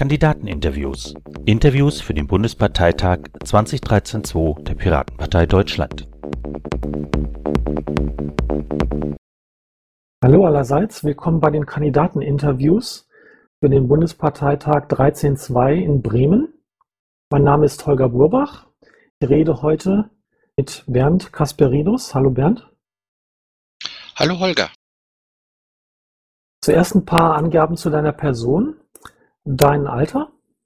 Kandidateninterviews. Interviews für den Bundesparteitag 2013-2 der Piratenpartei Deutschland. Hallo allerseits, willkommen bei den Kandidateninterviews für den Bundesparteitag 13.2 in Bremen. Mein Name ist Holger Burbach. Ich rede heute mit Bernd Kasperidus. Hallo Bernd. Hallo Holger. Zuerst ein paar Angaben zu deiner Person. Dein Alter?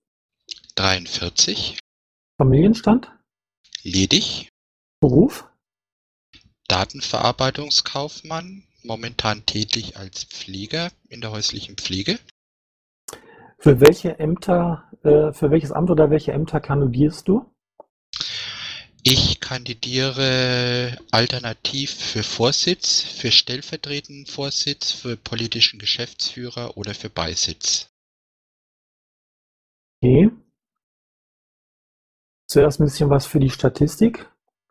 43. Familienstand? Ledig. Beruf? Datenverarbeitungskaufmann. Momentan tätig als Pfleger in der häuslichen Pflege. Für welches Amt oder welche Ämter kandidierst du? Ich kandidiere alternativ für Vorsitz, für stellvertretenden Vorsitz, für politischen Geschäftsführer oder für Beisitz. Okay. Zuerst ein bisschen was für die Statistik.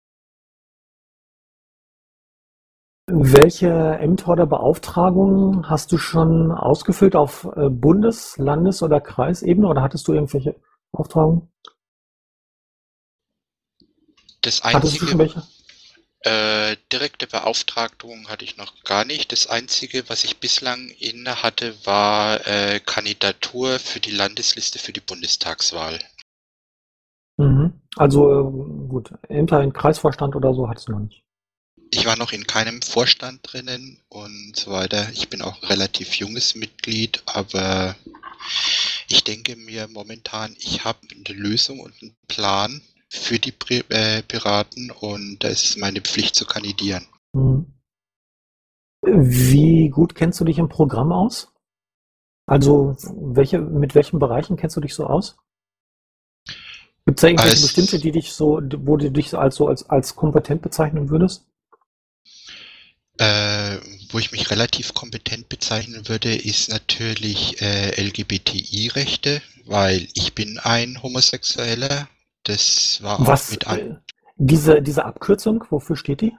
Welche Ämter oder Beauftragungen hast du schon ausgefüllt auf Bundes-, Landes- oder Kreisebene oder hattest du irgendwelche Beauftragungen? Hattest du schon welche? Direkte Beauftragung hatte ich noch gar nicht. Das Einzige, was ich bislang inne hatte, war Kandidatur für die Landesliste für die Bundestagswahl. Also gut, Ämter in Kreisvorstand oder so hattest du noch nicht. Ich war noch in keinem Vorstand drinnen und so weiter. Ich bin auch ein relativ junges Mitglied, aber ich denke mir momentan, ich habe eine Lösung und einen Plan für die Piraten und da ist es meine Pflicht zu kandidieren. Wie gut kennst du dich im Programm aus? Also mit welchen Bereichen kennst du dich so aus? Gibt es da irgendwelche bestimmte, wo du dich als kompetent bezeichnen würdest? Wo ich mich relativ kompetent bezeichnen würde, ist natürlich LGBTI-Rechte, weil ich bin ein Homosexueller. Das war auch mit an. Diese Abkürzung, wofür steht die?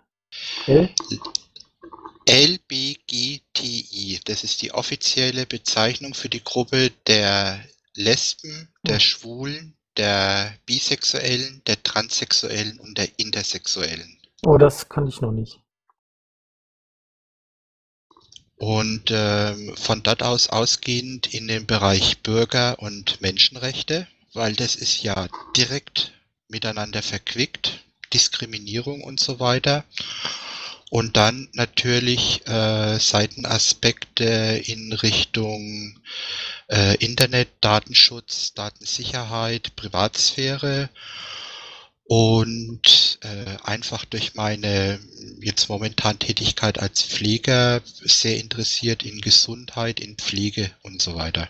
LBGTI, das ist die offizielle Bezeichnung für die Gruppe der Lesben, der Schwulen, der Bisexuellen, der Transsexuellen und der Intersexuellen. Oh, das kann ich noch nicht. Und von dort aus ausgehend in den Bereich Bürger- und Menschenrechte, weil das ist ja direkt miteinander verquickt, Diskriminierung und so weiter. Und dann natürlich Seitenaspekte in Richtung Internet, Datenschutz, Datensicherheit, Privatsphäre. Und einfach durch meine jetzt momentan Tätigkeit als Pfleger sehr interessiert in Gesundheit, in Pflege und so weiter.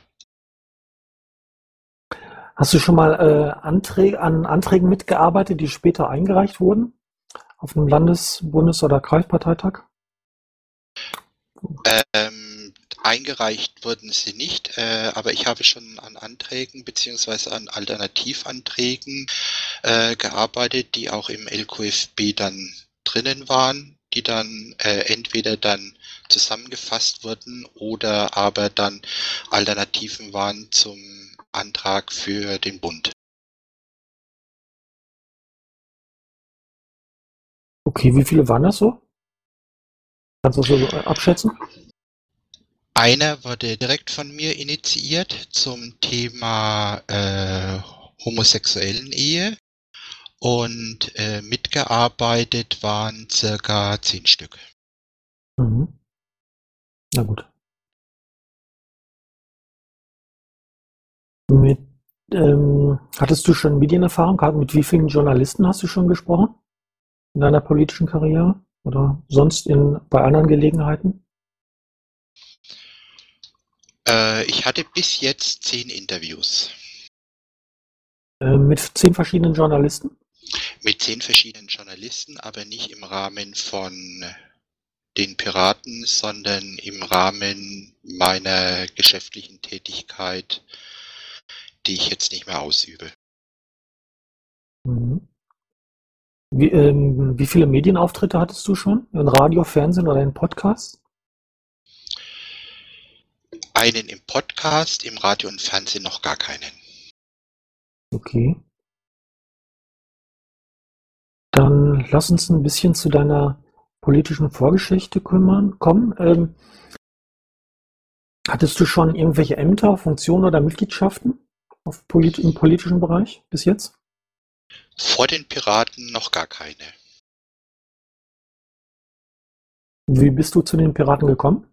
Hast du schon mal an Anträgen mitgearbeitet, die später eingereicht wurden? Auf einem Landes-, Bundes- oder Kreisparteitag? Eingereicht wurden sie nicht, aber ich habe schon an Anträgen beziehungsweise an Alternativanträgen gearbeitet, die auch im LQFB dann drinnen waren, die dann entweder dann zusammengefasst wurden oder aber dann Alternativen waren zum Antrag für den Bund. Okay, wie viele waren das so? Kannst du das so abschätzen? Einer wurde direkt von mir initiiert zum Thema homosexuellen Ehe und mitgearbeitet waren circa 10 Stück. Na gut. Hattest du schon Medienerfahrung gehabt? Mit wie vielen Journalisten hast du schon gesprochen in deiner politischen Karriere oder sonst bei anderen Gelegenheiten? Ich hatte bis jetzt 10 Interviews. Mit 10 verschiedenen Journalisten? Mit 10 verschiedenen Journalisten, aber nicht im Rahmen von den Piraten, sondern im Rahmen meiner geschäftlichen Tätigkeit, die ich jetzt nicht mehr ausübe. Wie viele Medienauftritte hattest du schon? In Radio, Fernsehen oder in Podcasts? Einen im Podcast, im Radio und Fernsehen noch gar keinen. Okay. Dann lass uns ein bisschen zu deiner politischen Vorgeschichte kommen. Hattest du schon irgendwelche Ämter, Funktionen oder Mitgliedschaften im politischen Bereich bis jetzt? Vor den Piraten noch gar keine. Wie bist du zu den Piraten gekommen?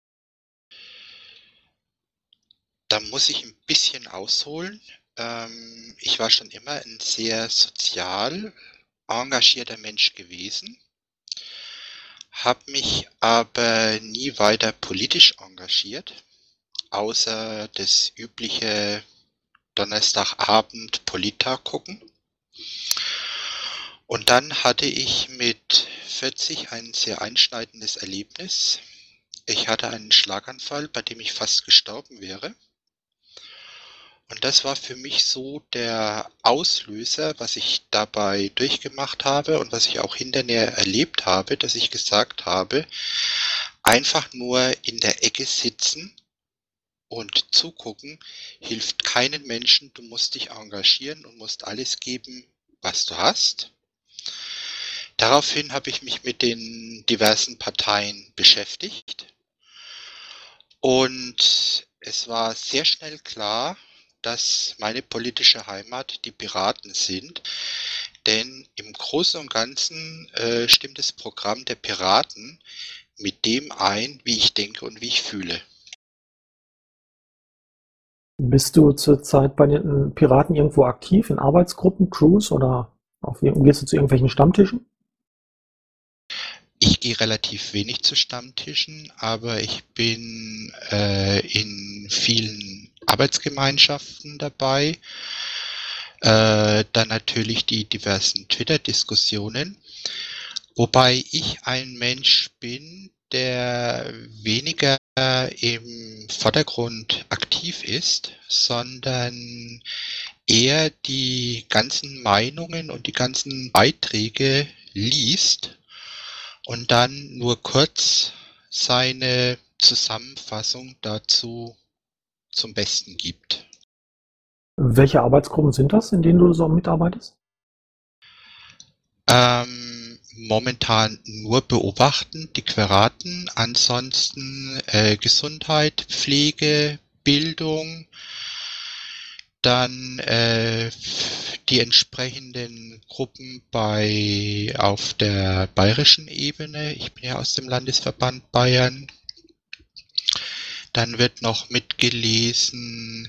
Da muss ich ein bisschen ausholen. Ich war schon immer ein sehr sozial engagierter Mensch gewesen, habe mich aber nie weiter politisch engagiert, außer das übliche Donnerstagabend Polittag gucken. Und dann hatte ich mit 40 ein sehr einschneidendes Erlebnis. Ich hatte einen Schlaganfall, bei dem ich fast gestorben wäre. Und das war für mich so der Auslöser, was ich dabei durchgemacht habe und was ich auch hinterher erlebt habe, dass ich gesagt habe, einfach nur in der Ecke sitzen und zugucken hilft keinen Menschen. Du musst dich engagieren und musst alles geben, was du hast. Daraufhin habe ich mich mit den diversen Parteien beschäftigt und es war sehr schnell klar, dass meine politische Heimat die Piraten sind, denn im Großen und Ganzen stimmt das Programm der Piraten mit dem ein, wie ich denke und wie ich fühle. Bist du zurzeit bei den Piraten irgendwo aktiv in Arbeitsgruppen, Crews oder gehst du zu irgendwelchen Stammtischen? Ich gehe relativ wenig zu Stammtischen, aber ich bin in vielen Arbeitsgemeinschaften dabei. Dann natürlich die diversen Twitter-Diskussionen, wobei ich ein Mensch bin, der weniger im Vordergrund aktiv ist, sondern eher die ganzen Meinungen und die ganzen Beiträge liest und dann nur kurz seine Zusammenfassung dazu zum Besten gibt. Welche Arbeitsgruppen sind das, in denen du so mitarbeitest? Momentan nur beobachten, die Piraten, ansonsten Gesundheit, Pflege, Bildung, dann die entsprechenden Gruppen auf der bayerischen Ebene. Ich bin ja aus dem Landesverband Bayern. Dann wird noch mitgelesen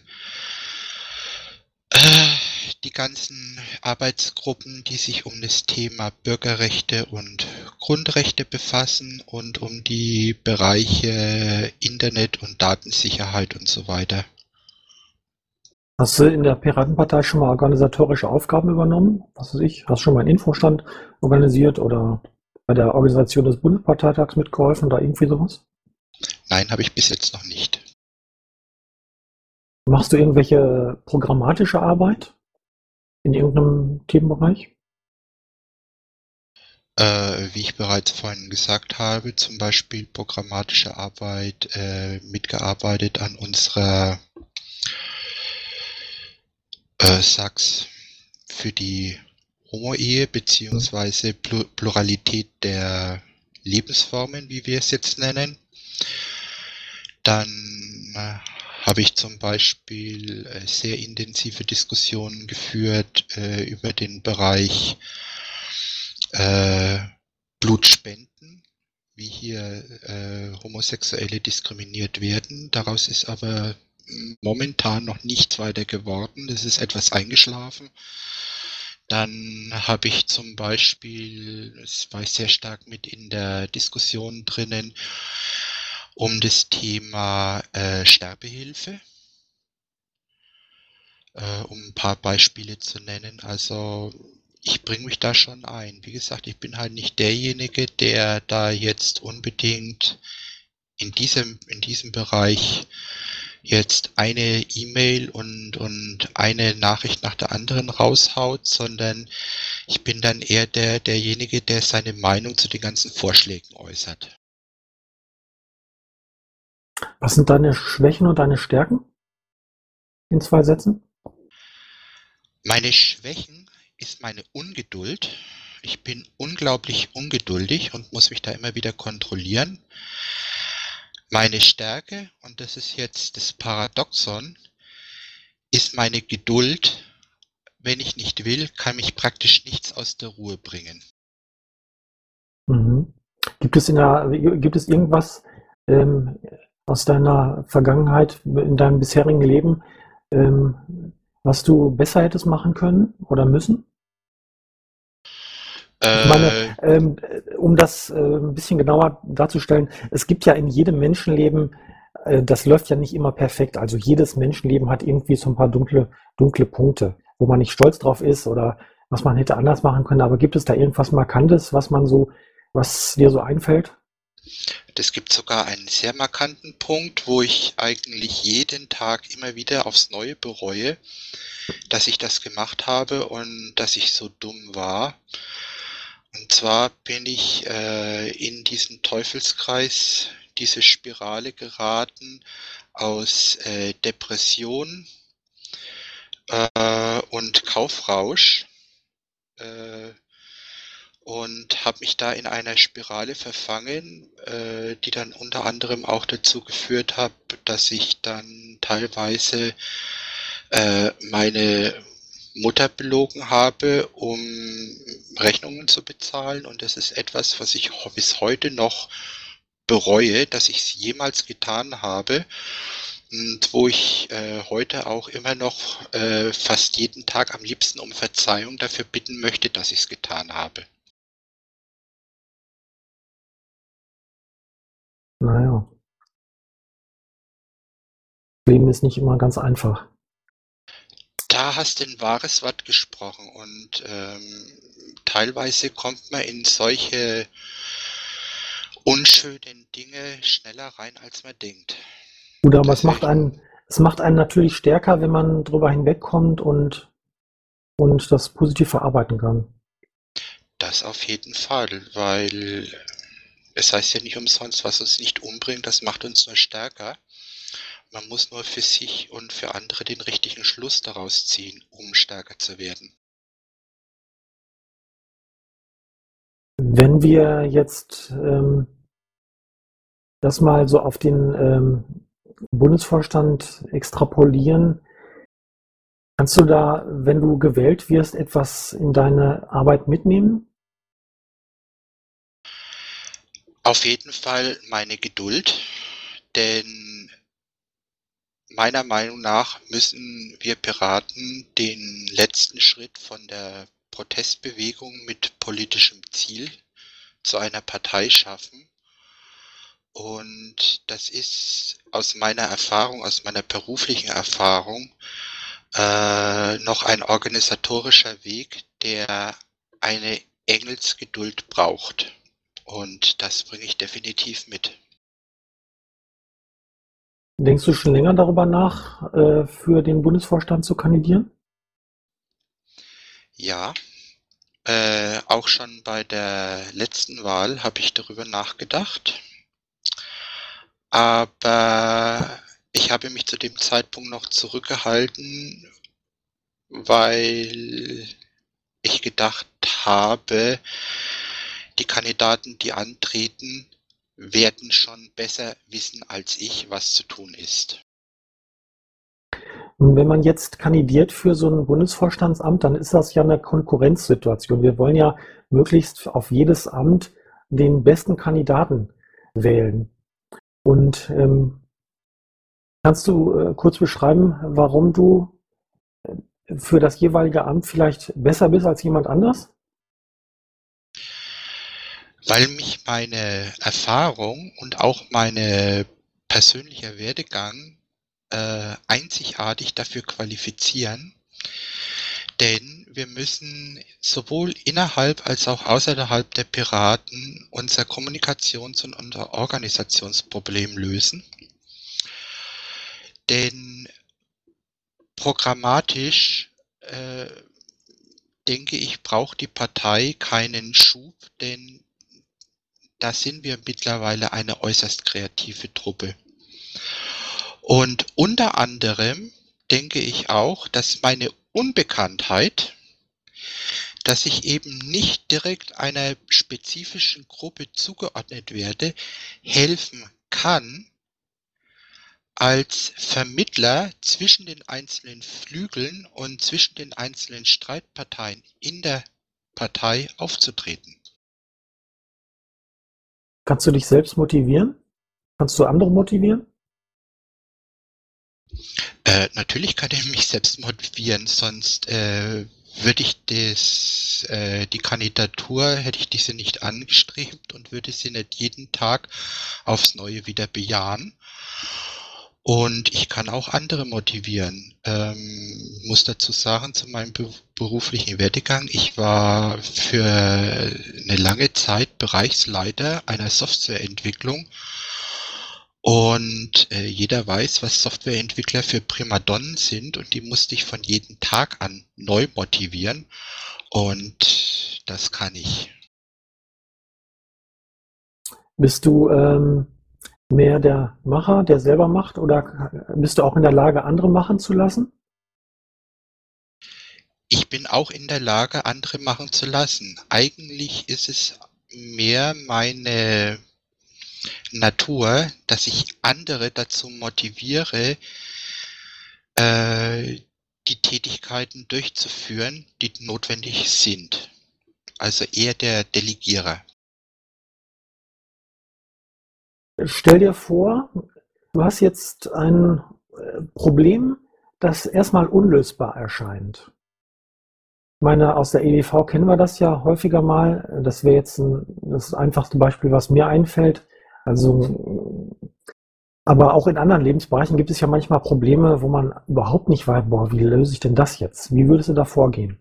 die ganzen Arbeitsgruppen, die sich um das Thema Bürgerrechte und Grundrechte befassen und um die Bereiche Internet und Datensicherheit und so weiter. Hast du in der Piratenpartei schon mal organisatorische Aufgaben übernommen? Was weiß ich, hast du schon mal einen Infostand organisiert oder bei der Organisation des Bundesparteitags mitgeholfen oder irgendwie sowas? Nein, habe ich bis jetzt noch nicht. Machst du irgendwelche programmatische Arbeit in irgendeinem Themenbereich? Wie ich bereits vorhin gesagt habe, zum Beispiel programmatische Arbeit, mitgearbeitet an unserer Sachs für die Homo-Ehe beziehungsweise Pluralität der Lebensformen, wie wir es jetzt nennen. Dann habe ich zum Beispiel sehr intensive Diskussionen geführt über den Bereich Blutspenden, wie hier Homosexuelle diskriminiert werden. Daraus ist aber momentan noch nichts weiter geworden. Das ist etwas eingeschlafen. Dann habe ich zum Beispiel, es war sehr stark mit in der Diskussion drinnen, um das Thema Sterbehilfe, um ein paar Beispiele zu nennen. Also ich bringe mich da schon ein. Wie gesagt, ich bin halt nicht derjenige, der da jetzt unbedingt in diesem Bereich jetzt eine E-Mail und eine Nachricht nach der anderen raushaut, sondern ich bin dann eher derjenige, der seine Meinung zu den ganzen Vorschlägen äußert. Was sind deine Schwächen und deine Stärken in 2 Sätzen? Meine Schwächen ist meine Ungeduld. Ich bin unglaublich ungeduldig und muss mich da immer wieder kontrollieren. Meine Stärke, und das ist jetzt das Paradoxon, ist meine Geduld. Wenn ich nicht will, kann mich praktisch nichts aus der Ruhe bringen. Mhm. Gibt es irgendwas aus deiner Vergangenheit, in deinem bisherigen Leben, was du besser hättest machen können oder müssen? Ich meine, um das ein bisschen genauer darzustellen, es gibt ja in jedem Menschenleben, das läuft ja nicht immer perfekt. Also jedes Menschenleben hat irgendwie so ein paar dunkle Punkte, wo man nicht stolz drauf ist oder was man hätte anders machen können. Aber gibt es da irgendwas Markantes, was dir so einfällt? Es gibt sogar einen sehr markanten Punkt, wo ich eigentlich jeden Tag immer wieder aufs Neue bereue, dass ich das gemacht habe und dass ich so dumm war. Und zwar bin ich in diesen Teufelskreis, diese Spirale geraten aus Depression und Kaufrausch und habe mich da in einer Spirale verfangen, die dann unter anderem auch dazu geführt hat, dass ich dann teilweise meine Mutter belogen habe, um Rechnungen zu bezahlen, und das ist etwas, was ich bis heute noch bereue, dass ich es jemals getan habe und wo ich heute auch immer noch fast jeden Tag am liebsten um Verzeihung dafür bitten möchte, dass ich es getan habe. Naja, Leben ist nicht immer ganz einfach. Da hast du ein wahres Wort gesprochen, und teilweise kommt man in solche unschönen Dinge schneller rein, als man denkt. Gut, aber Deswegen, es macht einen natürlich stärker, wenn man drüber hinwegkommt und das positiv verarbeiten kann. das auf jeden Fall, weil es heißt ja nicht umsonst, was uns nicht umbringt, das macht uns nur stärker. Man muss nur für sich und für andere den richtigen Schluss daraus ziehen, um stärker zu werden. Wenn wir jetzt das mal so auf den Bundesvorstand extrapolieren, kannst du da, wenn du gewählt wirst, etwas in deine Arbeit mitnehmen? Auf jeden Fall meine Geduld, denn meiner Meinung nach müssen wir Piraten den letzten Schritt von der Protestbewegung mit politischem Ziel zu einer Partei schaffen. Und das ist aus meiner Erfahrung, aus meiner beruflichen Erfahrung, noch ein organisatorischer Weg, der eine Engelsgeduld braucht. Und das bringe ich definitiv mit. Denkst du schon länger darüber nach, für den Bundesvorstand zu kandidieren? Ja, auch schon bei der letzten Wahl habe ich darüber nachgedacht, aber ich habe mich zu dem Zeitpunkt noch zurückgehalten, weil ich gedacht habe, die Kandidaten, die antreten, werden schon besser wissen als ich, was zu tun ist. Und wenn man jetzt kandidiert für so ein Bundesvorstandsamt, dann ist das ja eine Konkurrenzsituation. Wir wollen ja möglichst auf jedes Amt den besten Kandidaten wählen. Und kannst du kurz beschreiben, warum du für das jeweilige Amt vielleicht besser bist als jemand anders? Weil mich meine Erfahrung und auch meine persönlicher Werdegang einzigartig dafür qualifizieren, denn wir müssen sowohl innerhalb als auch außerhalb der Piraten unser Kommunikations- und unser Organisationsproblem lösen. Denn programmatisch denke ich, braucht die Partei keinen Schub, denn da sind wir mittlerweile eine äußerst kreative Truppe. Und unter anderem denke ich auch, dass meine Unbekanntheit, dass ich eben nicht direkt einer spezifischen Gruppe zugeordnet werde, helfen kann, als Vermittler zwischen den einzelnen Flügeln und zwischen den einzelnen Streitparteien in der Partei aufzutreten. Kannst du dich selbst motivieren? Kannst du andere motivieren? Natürlich kann ich mich selbst motivieren, sonst würde ich die Kandidatur, hätte ich diese nicht angestrebt und würde sie nicht jeden Tag aufs Neue wieder bejahen. Und ich kann auch andere motivieren. Muss dazu sagen, zu meinem beruflichen Werdegang, ich war für eine lange Zeit Bereichsleiter einer Softwareentwicklung. Und jeder weiß, was Softwareentwickler für Primadonnen sind, und die musste ich von jedem Tag an neu motivieren. Und das kann ich. Bist du mehr der Macher, der selber macht, oder bist du auch in der Lage, andere machen zu lassen? Ich bin auch in der Lage, andere machen zu lassen. Eigentlich ist es mehr meine Natur, dass ich andere dazu motiviere, die Tätigkeiten durchzuführen, die notwendig sind. Also eher der Delegierer. Stell dir vor, du hast jetzt ein Problem, das erstmal unlösbar erscheint. Ich meine, aus der EDV kennen wir das ja häufiger mal. Das wäre jetzt das einfachste Beispiel, was mir einfällt. Also, aber auch in anderen Lebensbereichen gibt es ja manchmal Probleme, wo man überhaupt nicht weiß, boah, wie löse ich denn das jetzt? Wie würdest du da vorgehen?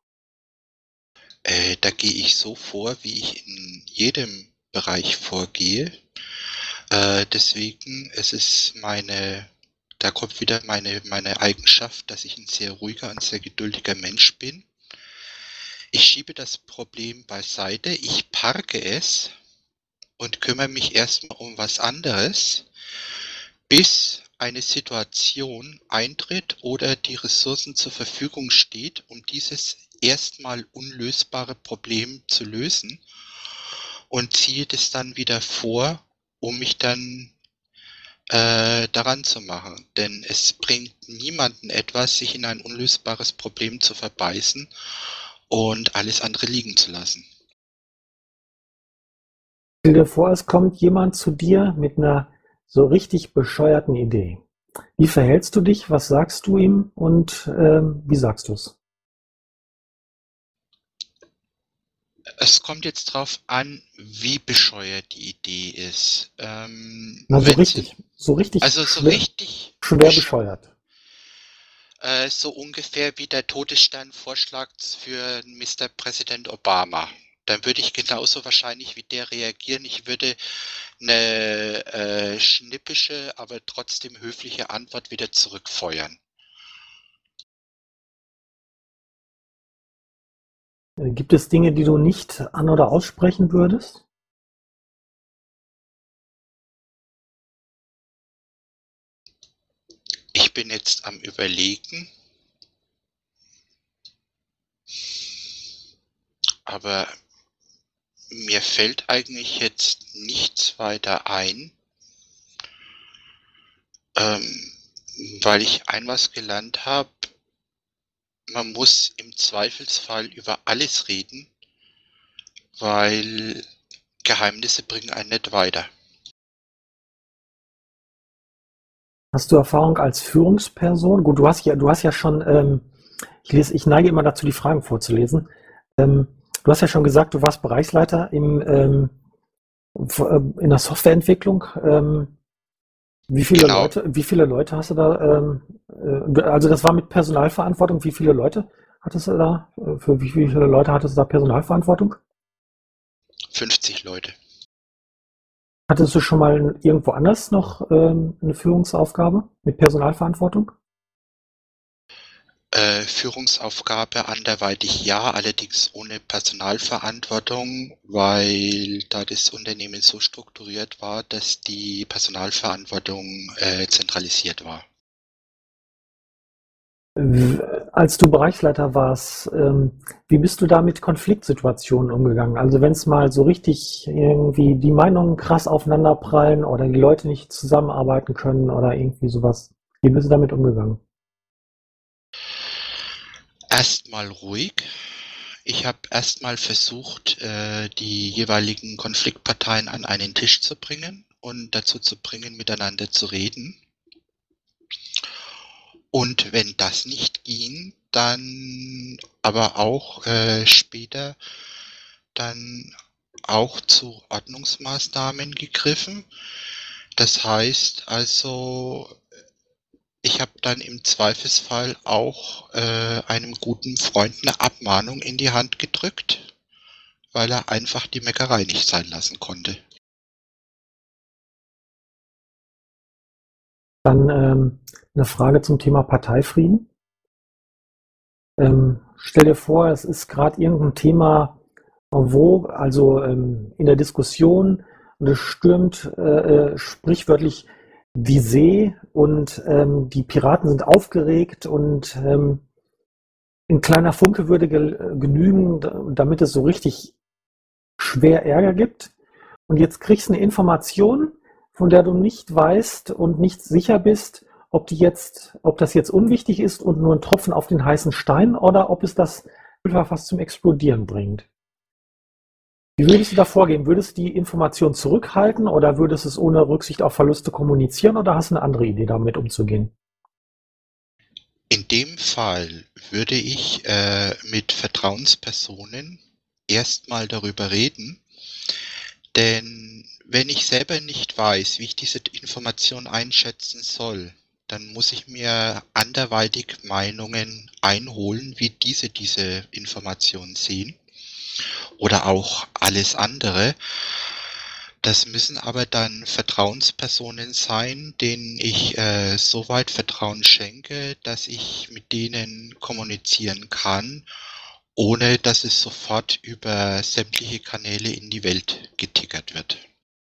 Da gehe ich so vor, wie ich in jedem Bereich vorgehe. Deswegen ist es da kommt wieder meine Eigenschaft, dass ich ein sehr ruhiger und sehr geduldiger Mensch bin. Ich schiebe das Problem beiseite, ich parke es und kümmere mich erstmal um was anderes, bis eine Situation eintritt oder die Ressourcen zur Verfügung steht, um dieses erstmal unlösbare Problem zu lösen, und ziehe das dann wieder vor, um mich dann daran zu machen. Denn es bringt niemanden etwas, sich in ein unlösbares Problem zu verbeißen und alles andere liegen zu lassen. Stell dir vor, es kommt jemand zu dir mit einer so richtig bescheuerten Idee. Wie verhältst du dich? Was sagst du ihm? Und wie sagst du es? Es kommt jetzt drauf an, wie bescheuert die Idee ist. Na, so richtig Also so schwer, richtig schwer bescheuert. So ungefähr wie der Todessternvorschlag für Mr. Präsident Obama. Dann würde ich genauso wahrscheinlich wie der reagieren. Ich würde eine schnippische, aber trotzdem höfliche Antwort wieder zurückfeuern. Gibt es Dinge, die du nicht an- oder aussprechen würdest? Ich bin jetzt am Überlegen, aber mir fällt eigentlich jetzt nichts weiter ein, weil ich was gelernt habe: Man muss im Zweifelsfall über alles reden, weil Geheimnisse bringen einen nicht weiter. Hast du Erfahrung als Führungsperson? Gut, du hast ja schon, ich neige immer dazu, die Fragen vorzulesen. Du hast ja schon gesagt, du warst Bereichsleiter in der Softwareentwicklung. Wie Genau. viele Leute hast du da? Also das war mit Personalverantwortung. Wie viele Leute hattest du da? Für wie viele Leute hattest du da Personalverantwortung? 50 Leute. Hattest du schon mal irgendwo anders noch eine Führungsaufgabe mit Personalverantwortung? Führungsaufgabe anderweitig ja, allerdings ohne Personalverantwortung, weil da das Unternehmen so strukturiert war, dass die Personalverantwortung zentralisiert war. Als du Bereichsleiter warst, wie bist du da mit Konfliktsituationen umgegangen? Also wenn es mal so richtig irgendwie die Meinungen krass aufeinanderprallen oder die Leute nicht zusammenarbeiten können oder irgendwie sowas. Wie bist du damit umgegangen? Erstmal ruhig. Ich habe erstmal versucht, die jeweiligen Konfliktparteien an einen Tisch zu bringen und dazu zu bringen, miteinander zu reden. Und wenn das nicht ging, dann aber auch später dann auch zu Ordnungsmaßnahmen gegriffen. Das heißt also, ich habe dann im Zweifelsfall auch einem guten Freund eine Abmahnung in die Hand gedrückt, weil er einfach die Meckerei nicht sein lassen konnte. Dann eine Frage zum Thema Parteifrieden. Stell dir vor, es ist gerade irgendein Thema, also in der Diskussion, und es stürmt sprichwörtlich die See und die Piraten sind aufgeregt und ein kleiner Funke würde genügen, damit es so richtig schwer Ärger gibt. Und jetzt kriegst du eine Information, von der du nicht weißt und nicht sicher bist, ob das jetzt unwichtig ist und nur ein Tropfen auf den heißen Stein oder ob es das einfach was zum Explodieren bringt. Wie würdest du da vorgehen? Würdest du die Information zurückhalten oder würdest du es ohne Rücksicht auf Verluste kommunizieren oder hast du eine andere Idee, damit umzugehen? In dem Fall würde ich mit Vertrauenspersonen erstmal darüber reden, denn wenn ich selber nicht weiß, wie ich diese Information einschätzen soll, dann muss ich mir anderweitig Meinungen einholen, wie diese Information sehen oder auch alles andere. Das müssen aber dann Vertrauenspersonen sein, denen ich soweit Vertrauen schenke, dass ich mit denen kommunizieren kann, ohne dass es sofort über sämtliche Kanäle in die Welt getickert wird.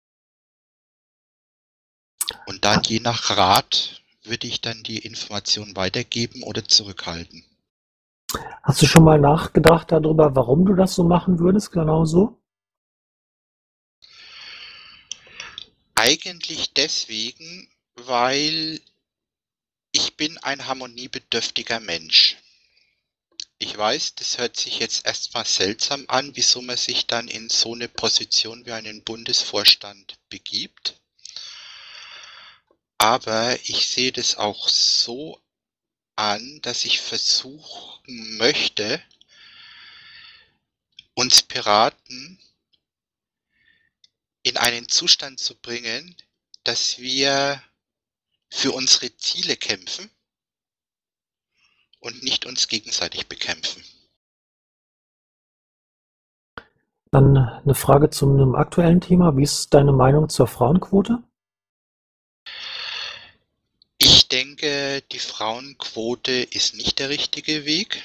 Und dann je nach Rat würde ich dann die Information weitergeben oder zurückhalten. Hast du schon mal nachgedacht darüber, warum du das so machen würdest, genau so? Eigentlich deswegen, weil ich bin ein harmoniebedürftiger Mensch. Ich weiß, das hört sich jetzt erstmal seltsam an, wieso man sich dann in so eine Position wie einen Bundesvorstand begibt. Aber ich sehe das auch so an, dass ich versuchen möchte, uns Piraten in einen Zustand zu bringen, dass wir für unsere Ziele kämpfen und nicht uns gegenseitig bekämpfen. Dann eine Frage zu einem aktuellen Thema. Wie ist deine Meinung zur Frauenquote? Ich denke, die Frauenquote ist nicht der richtige Weg.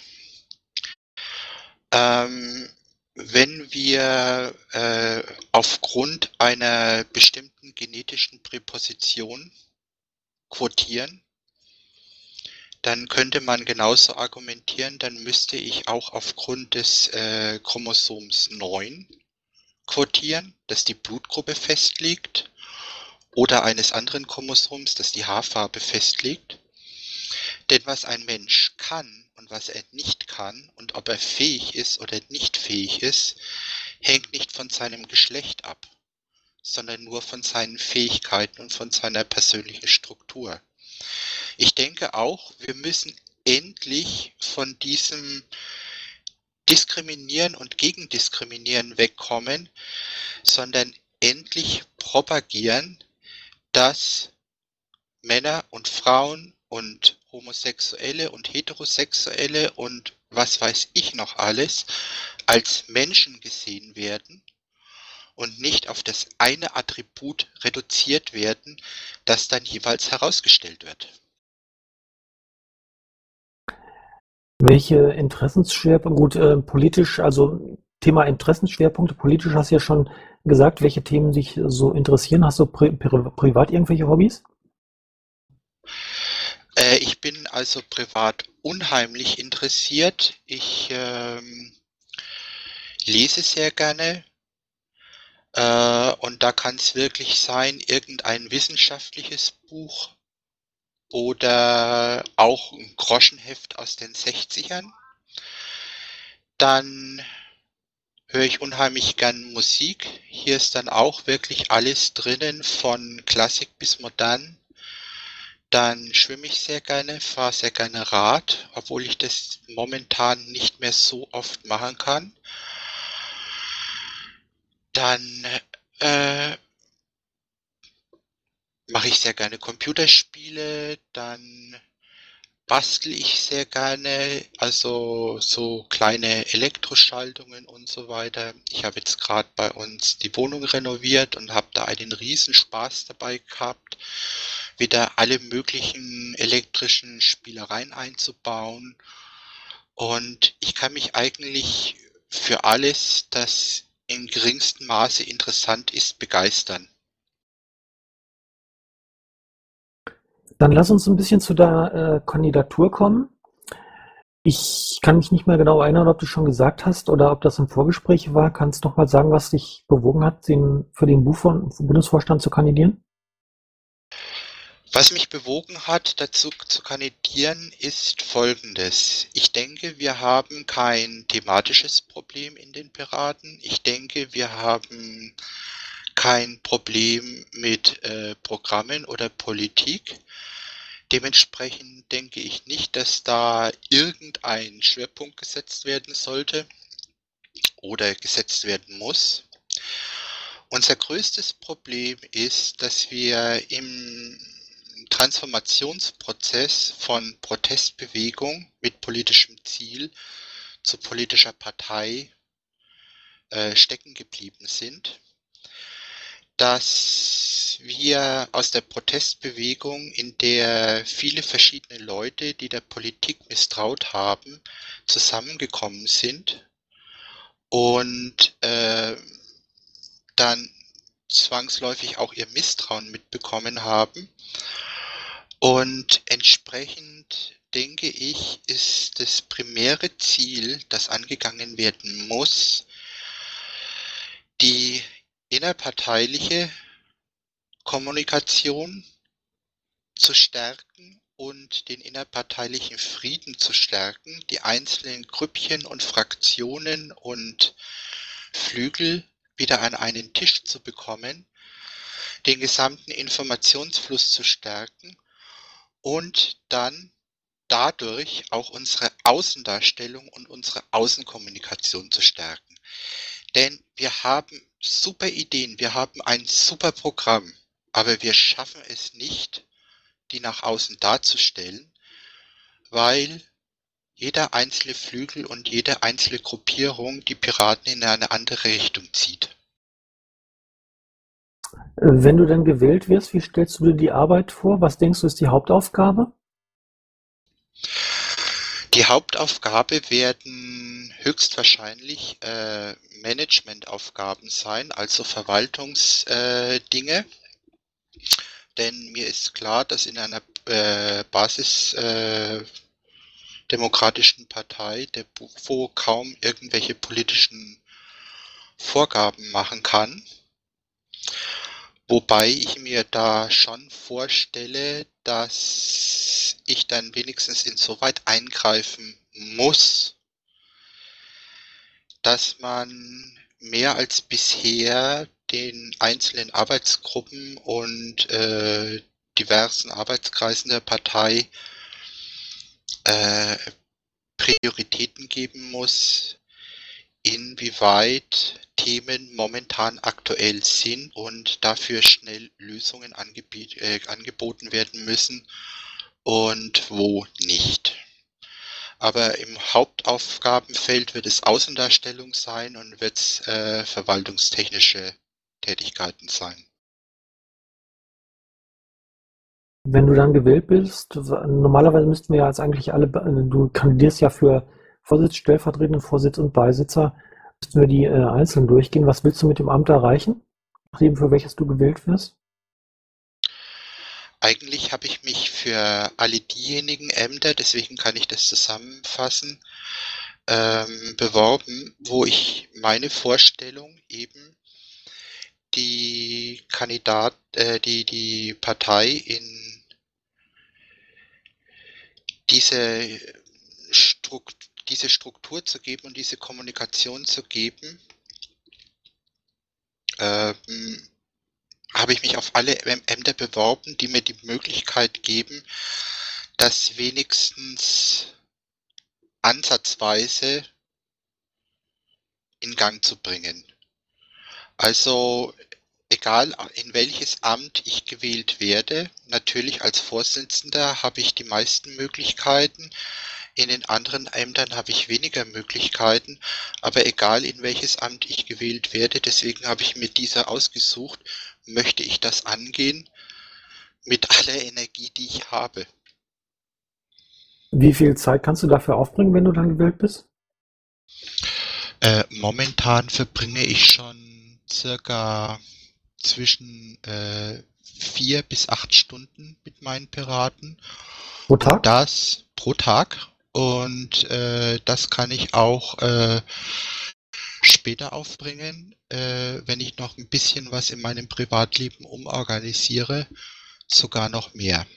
Wenn wir aufgrund einer bestimmten genetischen Präposition quotieren, dann könnte man genauso argumentieren, dann müsste ich auch aufgrund des Chromosoms 9 quotieren, das die Blutgruppe festlegt, oder eines anderen Chromosoms, das die Haarfarbe festlegt. Denn was ein Mensch kann und was er nicht kann und ob er fähig ist oder nicht fähig ist, hängt nicht von seinem Geschlecht ab, sondern nur von seinen Fähigkeiten und von seiner persönlichen Struktur. Ich denke auch, wir müssen endlich von diesem Diskriminieren und Gegendiskriminieren wegkommen, sondern endlich propagieren, dass Männer und Frauen und Homosexuelle und Heterosexuelle und was weiß ich noch alles als Menschen gesehen werden und nicht auf das eine Attribut reduziert werden, das dann jeweils herausgestellt wird. Welche Interessensschwerpunkte, gut, politisch, also Thema Interessensschwerpunkte, politisch hast du ja schon gesagt, welche Themen dich so interessieren. Hast du privat irgendwelche Hobbys? Ich bin also privat unheimlich interessiert. Ich lese sehr gerne. Und da kann es wirklich sein, irgendein wissenschaftliches Buch oder auch ein Groschenheft aus den 60ern. Dann höre ich unheimlich gern Musik. Hier ist dann auch wirklich alles drinnen, von Klassik bis modern. Dann schwimme ich sehr gerne, fahre sehr gerne Rad, obwohl ich das momentan nicht mehr so oft machen kann. Dann mache ich sehr gerne Computerspiele, dann bastel ich sehr gerne, also so kleine Elektroschaltungen und so weiter. Ich habe jetzt gerade bei uns die Wohnung renoviert und habe da einen Riesenspaß dabei gehabt, wieder alle möglichen elektrischen Spielereien einzubauen. Und ich kann mich eigentlich für alles, das im geringsten Maße interessant ist, begeistern. Dann lass uns ein bisschen zu der Kandidatur kommen. Ich kann mich nicht mehr genau erinnern, ob du schon gesagt hast oder ob das im Vorgespräch war. Kannst du noch mal sagen, was dich bewogen hat, für den Bundesvorstand zu kandidieren? Was mich bewogen hat, dazu zu kandidieren, ist Folgendes. Ich denke, wir haben kein thematisches Problem in den Piraten. Ich denke, wir haben kein Problem mit Programmen oder Politik. Dementsprechend denke ich nicht, dass da irgendein Schwerpunkt gesetzt werden sollte oder gesetzt werden muss. Unser größtes Problem ist, dass wir im Transformationsprozess von Protestbewegung mit politischem Ziel zu politischer Partei stecken geblieben sind, dass wir aus der Protestbewegung, in der viele verschiedene Leute, die der Politik misstraut haben, zusammengekommen sind und dann zwangsläufig auch ihr Misstrauen mitbekommen haben. Und entsprechend denke ich, ist das primäre Ziel, das angegangen werden muss, die innerparteiliche Kommunikation zu stärken und den innerparteilichen Frieden zu stärken, die einzelnen Grüppchen und Fraktionen und Flügel wieder an einen Tisch zu bekommen, den gesamten Informationsfluss zu stärken und dann dadurch auch unsere Außendarstellung und unsere Außenkommunikation zu stärken. Denn wir haben super Ideen, wir haben ein super Programm, aber wir schaffen es nicht, die nach außen darzustellen, weil jeder einzelne Flügel und jede einzelne Gruppierung die Piraten in eine andere Richtung zieht. Wenn du denn gewählt wirst, wie stellst du dir die Arbeit vor? Was denkst du, ist die Hauptaufgabe? Die Hauptaufgabe werden höchstwahrscheinlich Managementaufgaben sein, also Verwaltungsdinge. Denn mir ist klar, dass in einer basisdemokratischen Partei der BUFO kaum irgendwelche politischen Vorgaben machen kann. Wobei ich mir da schon vorstelle, dass ich dann wenigstens insoweit eingreifen muss, dass man mehr als bisher den einzelnen Arbeitsgruppen und diversen Arbeitskreisen der Partei Prioritäten geben muss, inwieweit Themen momentan aktuell sind und dafür schnell Lösungen angeboten werden müssen und wo nicht. Aber im Hauptaufgabenfeld wird es Außendarstellung sein und wird es verwaltungstechnische Tätigkeiten sein. Wenn du dann gewählt bist, normalerweise müssten wir ja jetzt eigentlich alle, du kandidierst ja für Vorsitz, stellvertretenden Vorsitz und Beisitzer, müssten wir die einzeln durchgehen. Was willst du mit dem Amt erreichen, nachdem für welches du gewählt wirst? Eigentlich habe ich mich für alle diejenigen Ämter, deswegen kann ich das zusammenfassen, beworben, wo ich meine Vorstellung eben die die Partei in diese diese Struktur zu geben und diese Kommunikation zu geben, habe ich mich auf alle Ämter beworben, die mir die Möglichkeit geben, das wenigstens ansatzweise in Gang zu bringen. Also egal in welches Amt ich gewählt werde, natürlich als Vorsitzender habe ich die meisten Möglichkeiten, in den anderen Ämtern habe ich weniger Möglichkeiten, aber egal in welches Amt ich gewählt werde, deswegen habe ich mir diese ausgesucht, möchte ich das angehen mit aller Energie, die ich habe. Wie viel Zeit kannst du dafür aufbringen, wenn du dann gewählt bist? Momentan verbringe ich schon circa zwischen 4 bis 8 Stunden mit meinen Piraten. Pro Tag? Und das pro Tag. Und das kann ich auch später aufbringen, wenn ich noch ein bisschen was in meinem Privatleben umorganisiere, sogar noch mehr.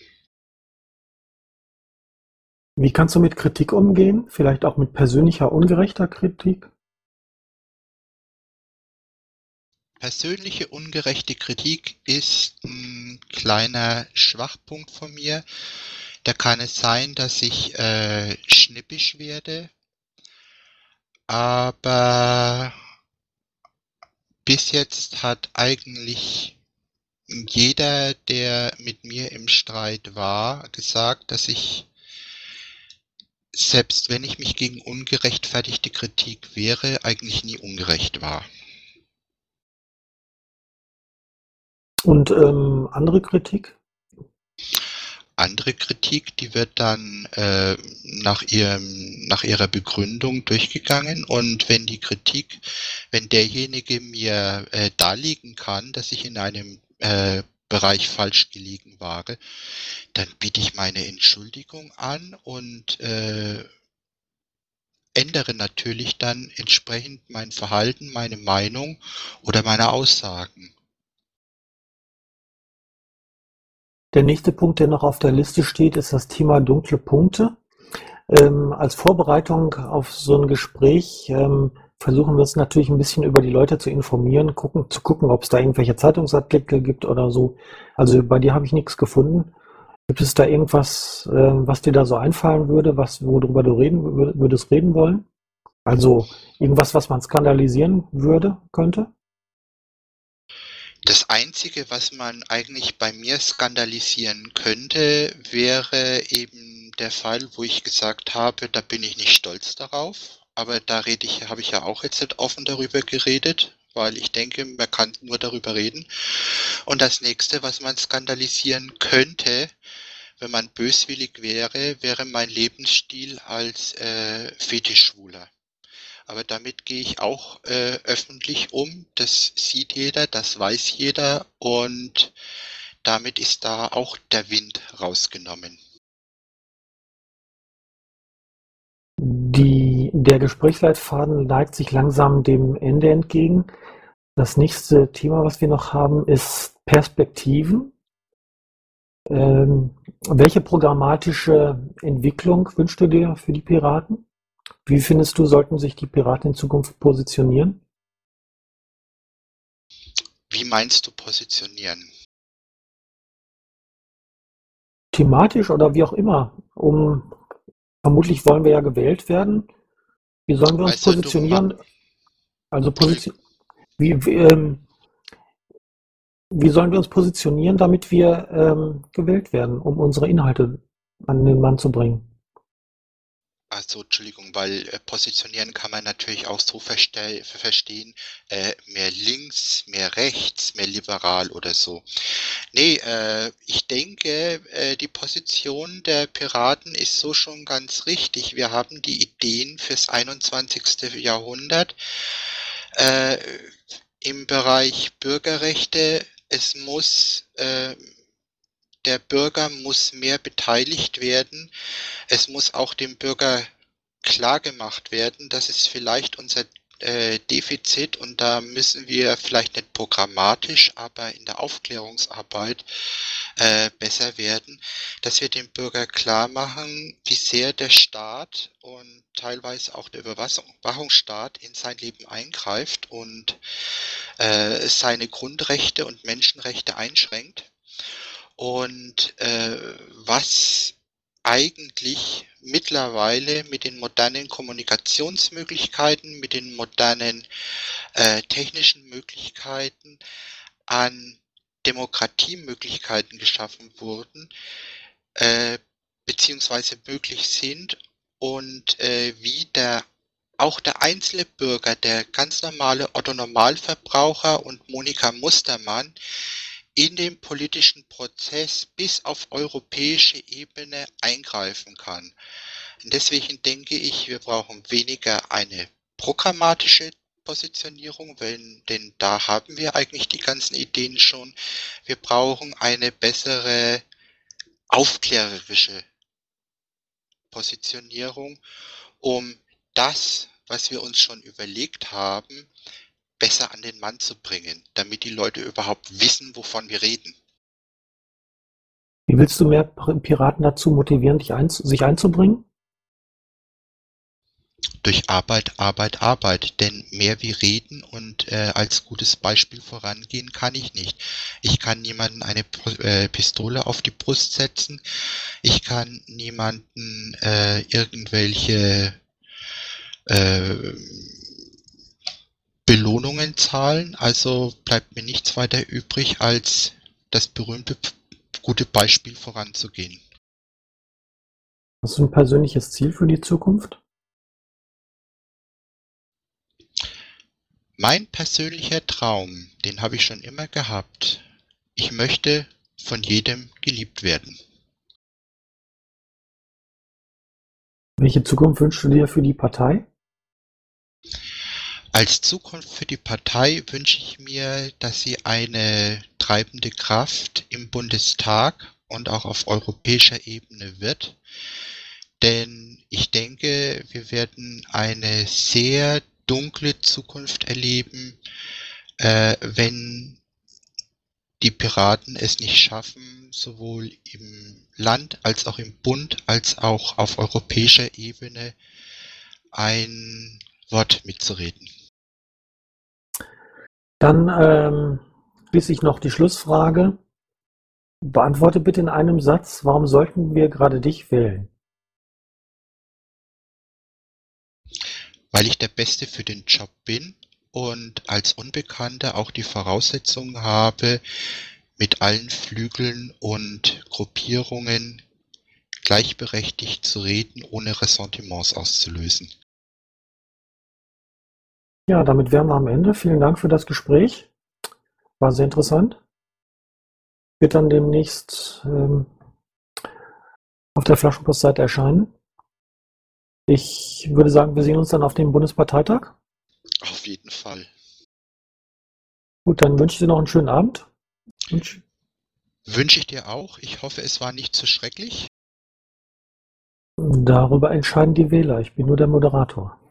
Wie kannst du mit Kritik umgehen? Vielleicht auch mit persönlicher, ungerechter Kritik? Persönliche ungerechte Kritik ist ein kleiner Schwachpunkt von mir. Da kann es sein, dass ich schnippisch werde, aber bis jetzt hat eigentlich jeder, der mit mir im Streit war, gesagt, dass ich, selbst wenn ich mich gegen ungerechtfertigte Kritik wehre, eigentlich nie ungerecht war. Und andere Kritik? Andere Kritik, die wird dann nach ihrer Begründung durchgegangen, und wenn derjenige mir darlegen kann, dass ich in einem Bereich falsch gelegen war, dann biete ich meine Entschuldigung an und ändere natürlich dann entsprechend mein Verhalten, meine Meinung oder meine Aussagen. Der nächste Punkt, der noch auf der Liste steht, ist das Thema dunkle Punkte. Als Vorbereitung auf so ein Gespräch versuchen wir uns natürlich ein bisschen über die Leute zu informieren, zu gucken, ob es da irgendwelche Zeitungsartikel gibt oder so. Also bei dir habe ich nichts gefunden. Gibt es da irgendwas, was dir da so einfallen würde, worüber du würdest reden wollen? Also irgendwas, was man skandalisieren könnte? Das Einzige, was man eigentlich bei mir skandalisieren könnte, wäre eben der Fall, wo ich gesagt habe, da bin ich nicht stolz darauf. Aber da habe ich ja auch jetzt nicht offen darüber geredet, weil ich denke, man kann nur darüber reden. Und das nächste, was man skandalisieren könnte, wenn man böswillig wäre mein Lebensstil als Fetischschwuler. Aber damit gehe ich auch öffentlich um. Das sieht jeder, das weiß jeder, und damit ist da auch der Wind rausgenommen. Der Gesprächsleitfaden neigt sich langsam dem Ende entgegen. Das nächste Thema, was wir noch haben, ist Perspektiven. Welche programmatische Entwicklung wünschst du dir für die Piraten? Wie findest du, sollten sich die Piraten in Zukunft positionieren? Wie meinst du positionieren? Thematisch oder wie auch immer. Vermutlich wollen wir ja gewählt werden. Wie sollen wir uns positionieren? Wie sollen wir uns positionieren, damit wir gewählt werden, um unsere Inhalte an den Mann zu bringen? Also, Entschuldigung, weil positionieren kann man natürlich auch so verstehen, mehr links, mehr rechts, mehr liberal oder so. Nee, ich denke, die Position der Piraten ist so schon ganz richtig. Wir haben die Ideen fürs 21. Jahrhundert äh, im Bereich Bürgerrechte. Der Bürger muss mehr beteiligt werden. Es muss auch dem Bürger klar gemacht werden, das ist vielleicht unser Defizit, und da müssen wir vielleicht nicht programmatisch, aber in der Aufklärungsarbeit besser werden, dass wir dem Bürger klar machen, wie sehr der Staat und teilweise auch der Überwachungsstaat in sein Leben eingreift und seine Grundrechte und Menschenrechte einschränkt. Und was eigentlich mittlerweile mit den modernen Kommunikationsmöglichkeiten, mit den modernen technischen Möglichkeiten an Demokratiemöglichkeiten geschaffen wurden, beziehungsweise möglich sind, und wie auch der einzelne Bürger, der ganz normale Otto-Normalverbraucher und Monika Mustermann in den politischen Prozess bis auf europäische Ebene eingreifen kann. Und deswegen denke ich, wir brauchen weniger eine programmatische Positionierung, denn da haben wir eigentlich die ganzen Ideen schon. Wir brauchen eine bessere aufklärerische Positionierung, um das, was wir uns schon überlegt haben, besser an den Mann zu bringen, damit die Leute überhaupt wissen, wovon wir reden. Wie willst du mehr Piraten dazu motivieren, sich einzubringen? Durch Arbeit, Arbeit, Arbeit. Denn mehr wie reden und als gutes Beispiel vorangehen kann ich nicht. Ich kann niemanden eine Pistole auf die Brust setzen. Ich kann niemanden irgendwelche Belohnungen zahlen. Also bleibt mir nichts weiter übrig, als das berühmte gute Beispiel voranzugehen. Hast du ein persönliches Ziel für die Zukunft? Mein persönlicher Traum, den habe ich schon immer gehabt. Ich möchte von jedem geliebt werden. Welche Zukunft wünschst du dir für die Partei? Als Zukunft für die Partei wünsche ich mir, dass sie eine treibende Kraft im Bundestag und auch auf europäischer Ebene wird. Denn ich denke, wir werden eine sehr dunkle Zukunft erleben, wenn die Piraten es nicht schaffen, sowohl im Land als auch im Bund als auch auf europäischer Ebene ein Wort mitzureden. Dann schließlich noch die Schlussfrage. Beantworte bitte in einem Satz, warum sollten wir gerade dich wählen? Weil ich der Beste für den Job bin und als Unbekannter auch die Voraussetzungen habe, mit allen Flügeln und Gruppierungen gleichberechtigt zu reden, ohne Ressentiments auszulösen. Ja, damit wären wir am Ende. Vielen Dank für das Gespräch. War sehr interessant. Wird dann demnächst auf der Flaschenpostseite erscheinen. Ich würde sagen, wir sehen uns dann auf dem Bundesparteitag. Auf jeden Fall. Gut, dann wünsche ich dir noch einen schönen Abend. Wünsche ich dir auch. Ich hoffe, es war nicht zu schrecklich. Darüber entscheiden die Wähler. Ich bin nur der Moderator.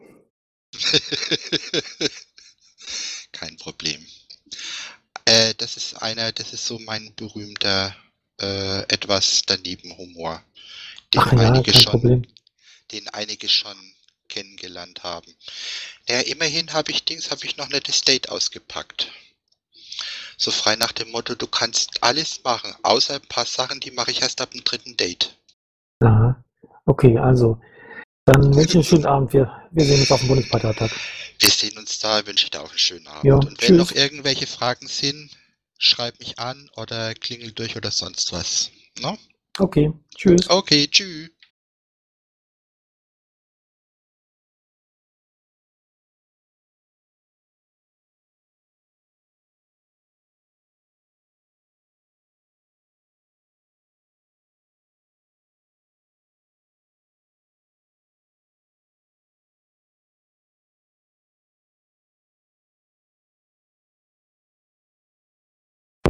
Kein Problem. Das ist so mein berühmter etwas daneben Humor, den Ach ja, kein Problem. Den einige schon kennengelernt haben. Naja, immerhin habe ich noch ein nettes Date ausgepackt. So frei nach dem Motto, du kannst alles machen, außer ein paar Sachen, die mache ich erst ab dem 3. Date. Aha. Okay, also, dann wünsche ich einen schönen Abend. Wir sehen uns auf dem Bundesparteitag. Wir sehen uns da, wünsche ich dir auch einen schönen Abend. Ja, und wenn tschüss. noch irgendwelche Fragen sind, schreib mich an oder klingel durch oder sonst was. No? Okay, tschüss. Okay, tschüss.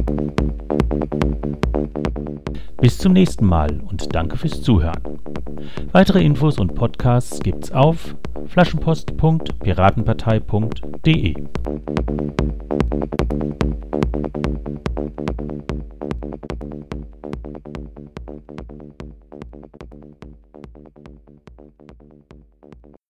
Bis zum nächsten Mal und danke fürs Zuhören. Weitere Infos und Podcasts gibt's auf flaschenpost.piratenpartei.de.